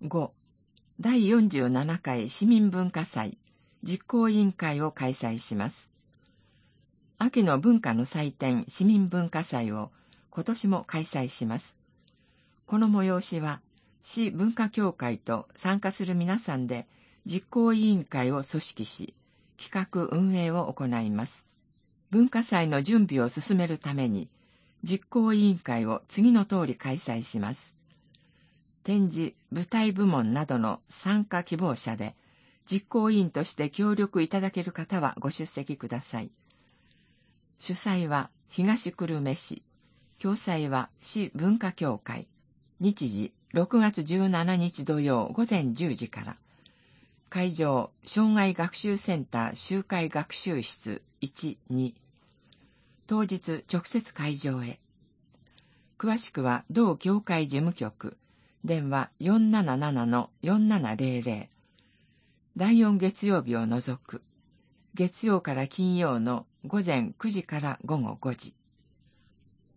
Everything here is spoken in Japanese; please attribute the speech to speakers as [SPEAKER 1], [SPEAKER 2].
[SPEAKER 1] 5. 第47回市民文化祭実行委員会を開催します。秋の文化の祭典市民文化祭を今年も開催します。この催しは市文化協会と参加する皆さんで実行委員会を組織し、企画運営を行います。文化祭の準備を進めるために、実行委員会を次の通り開催します。展示、舞台部門などの参加希望者で、実行委員として協力いただける方はご出席ください。主催は東久留米市、共催は市文化協会。日時6月17日土曜午前10時から。会場、障害学習センター集会学習室1、2。当日直接会場へ。詳しくは同協会事務局。電話 477-4700。第4月曜日を除く。月曜から金曜の午前9時から午後5時。